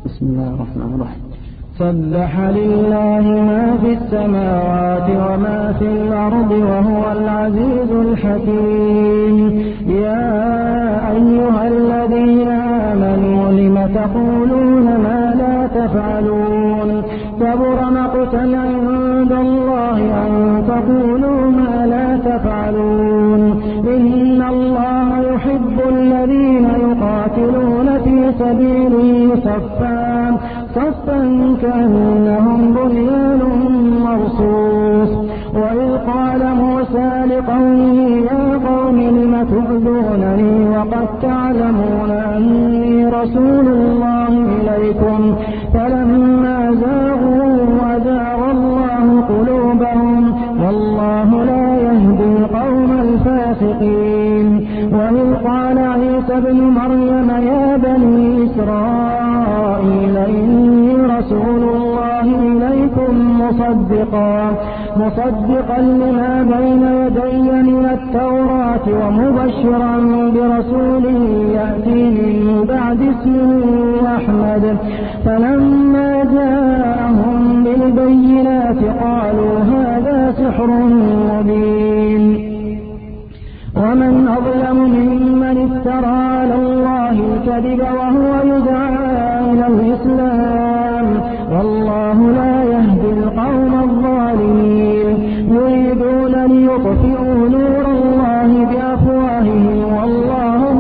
بسم الله الرحمن الرحيم. سبح لله ما في السماوات وما في الأرض وهو العزيز الحكيم. يا أيها الذين آمنوا لم تقولون ما لا تفعلون كبر مقتا عند الله أن تقولوا ما لا تفعلون. إن الله يحب الذين يقاتلون في سبيله صفا كأنهم بنيان مرصوص. وإذ قال موسى لقومه يا قوم لم تؤذونني وقد تعلمون أني رسول الله إليكم فلما زاغوا أزاغ الله قلوبهم والله لا يهدي القوم الفاسقين. وإذ قال عيسى ابن مريم يا بني إسرائيل إني رسول الله إليكم مصدقا لما بين يدي من التوراة ومبشرا برسول يأتي من بعد اسمه أحمد. فلما جاءهم بالبينات قالوا هذا سحر مبين. ومن أظلم ممن افترى على الله الكذب وهو يدعى إلى الإسلام والله لا يهدي القوم الظالمين. يريدون ليطفئوا نور الله بأفواههم والله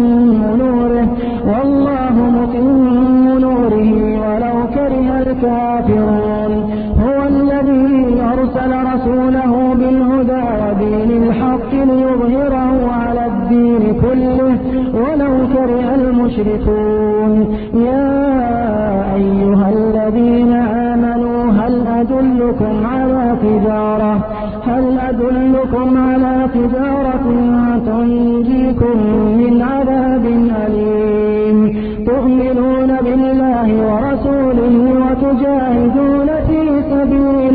متم نوره ولو كره الكافرون. هو الذي أرسل رسوله بالهدى ودين الحق ليظهره على الدين كله ولو كره المشركون. يا أيها الذين آمنوا هل أدلكم على تجارة تنجيكم من عذاب أليم تؤمنون بالله ورسوله وتجاهدون في سبيل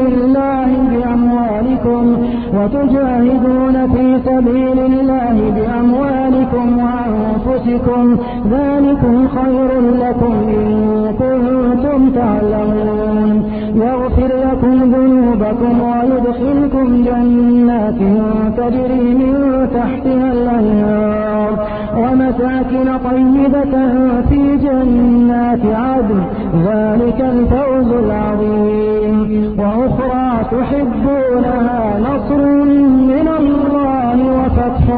الله بأموالكم وأنفسكم ذلكم خير لكم إن كنتم تعلمون. يغفر لكم ذنوبكم ويدخلكم جنات تجري من تحتها الأنهار ومساكن طيبة في جنات عدن ذلك الفوز العظيم. وأخرى تحبونها نصر من الله وفتح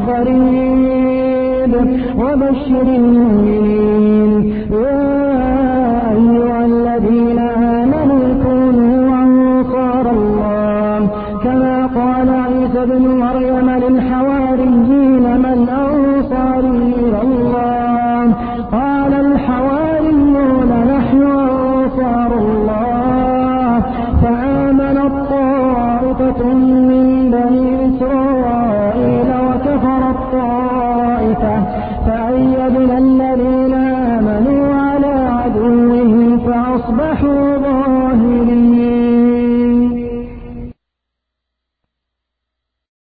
قريب وبشر المؤمنين. يا أيها الذين آمنوا كونوا أنصار الله كما قال عيسى ابن مريم للحواريين من أنصاري إلى الله قال الحواريون نحن أنصار الله. فآمنت طائفة